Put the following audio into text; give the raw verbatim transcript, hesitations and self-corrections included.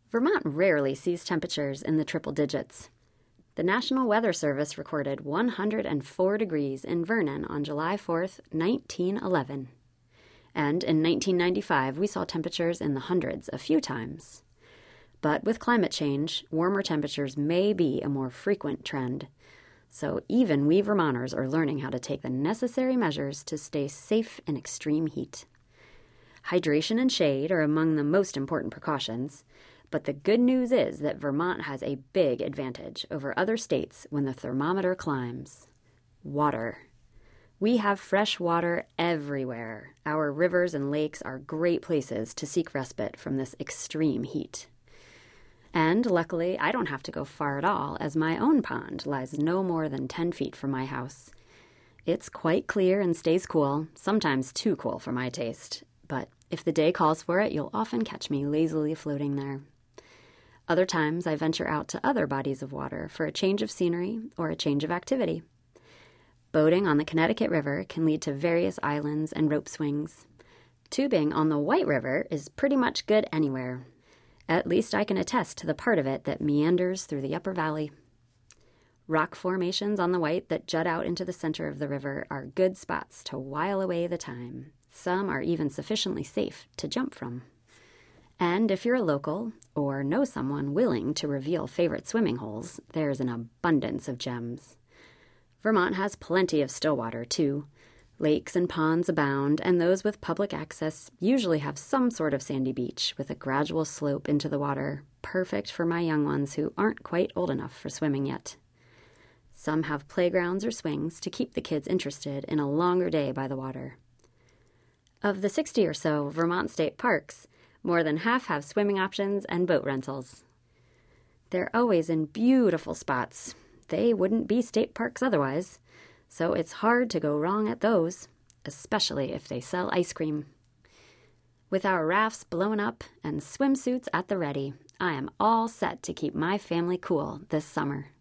Vermont rarely sees temperatures in the triple digits. The National Weather Service recorded one hundred four degrees in Vernon on July fourth, nineteen eleven. And in nineteen ninety-five, we saw temperatures in the hundreds a few times. But with climate change, warmer temperatures may be a more frequent trend. So even we Vermonters are learning how to take the necessary measures to stay safe in extreme heat. Hydration and shade are among the most important precautions. But the good news is that Vermont has a big advantage over other states when the thermometer climbs. Water. We have fresh water everywhere. Our rivers and lakes are great places to seek respite from this extreme heat. And luckily, I don't have to go far at all, as my own pond lies no more than ten feet from my house. It's quite clear and stays cool, sometimes too cool for my taste. But if the day calls for it, you'll often catch me lazily floating there. Other times, I venture out to other bodies of water for a change of scenery or a change of activity. Boating on the Connecticut River can lead to various islands and rope swings. Tubing on the White River is pretty much good anywhere. At least I can attest to the part of it that meanders through the upper valley. Rock formations on the White that jut out into the center of the river are good spots to while away the time. Some are even sufficiently safe to jump from. And if you're a local or know someone willing to reveal favorite swimming holes, there's an abundance of gems. Vermont has plenty of still water, too. Lakes and ponds abound, and those with public access usually have some sort of sandy beach with a gradual slope into the water, perfect for my young ones who aren't quite old enough for swimming yet. Some have playgrounds or swings to keep the kids interested in a longer day by the water. Of the sixty or so Vermont state parks, more than half have swimming options and boat rentals. They're always in beautiful spots. They wouldn't be state parks otherwise, so it's hard to go wrong at those, especially if they sell ice cream. With our rafts blown up and swimsuits at the ready, I am all set to keep my family cool this summer.